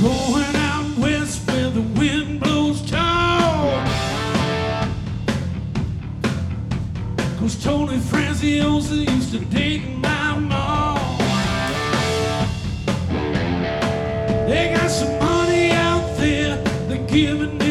Going out west where the wind blows tall. 'Cause Tony Franciosa used to date my mom. They got some money out there, they're giving